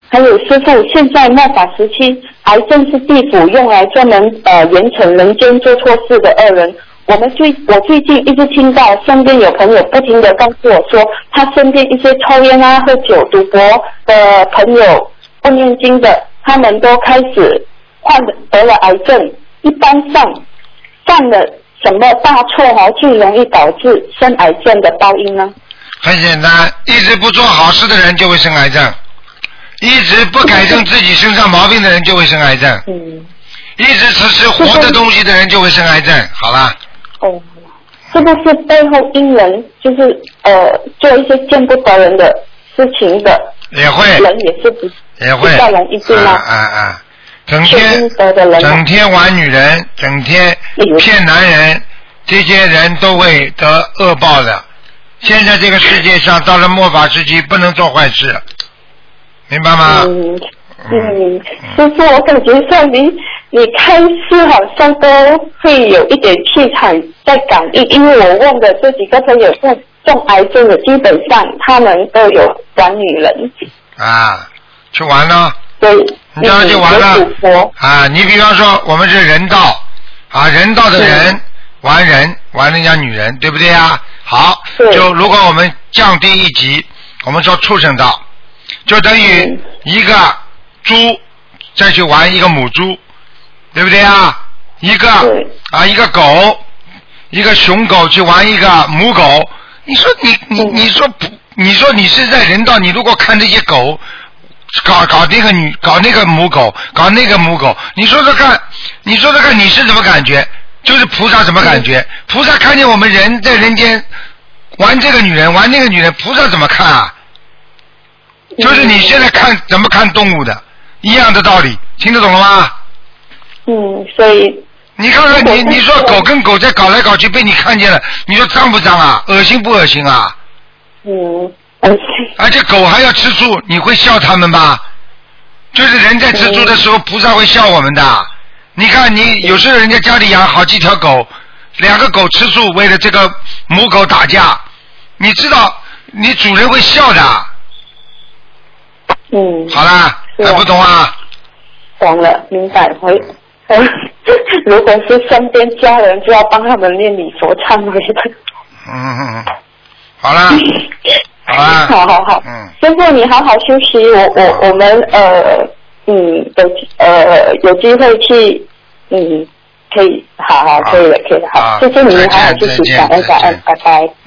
还有师父，现在末法时期，癌症是地府用来专门严惩人间做错事的恶人。我最近一直听到身边有朋友不停的告诉我说，他身边一些抽烟啊、喝酒、赌博的朋友、不念经的，他们都开始得了癌症。一般上犯了什么大错最容易导致生癌症的报应呢？ 很简单，一直不做好事的人就会生癌症，一直不改正自己身上毛病的人就会生癌症，一直吃活的东西的人就会生癌症。好了。 是不是背后因人就是做一些见不得人的事情的也会人也是比较容易对吗？整天玩女人，整天骗男人，这些人都会得恶报的。现在这个世界上到了末法时期，不能做坏事，明白吗？ 师父，我感觉上你开示好像都会有一点气场在感应，因为我问的这几个朋友中癌症的，基本上他们都有玩女人啊，去玩了， 对， 你这样就玩了啊！你比方说我们是人道啊，人道的人玩人家女人，对不对啊？好，就如果我们降低一级，我们说畜生道，就等于一个猪再去玩一个母猪，对不对啊？一个狗，一个雄狗去玩一个母狗，你说你说你是在人道，你如果看这些狗搞那个母狗，搞那个母狗，你说说看你是什么感觉？就是菩萨什么感觉？菩萨看见我们人在人间玩这个女人玩那个女人，菩萨怎么看啊？就是你现在怎么看动物的一样的道理，听得懂了吗？ 所以你看看你说狗跟狗在搞来搞去被你看见了，你说脏不脏啊？恶心不恶心啊？而且狗还要吃素，你会笑他们吧？就是人在吃素的时候，菩萨会笑我们的。你看你有时候人家家里养好几条狗，2个狗吃素，为了这个母狗打架，你知道你主人会笑的。好啦，还不懂啊？ 懂了，明白。如果是身边家人，就要帮他们念礼佛忏悔的。 好啦，好啦， 好。师父你好好休息，我们有机会去可以，好，可以了，好，谢谢你，好好休息，感恩，拜拜。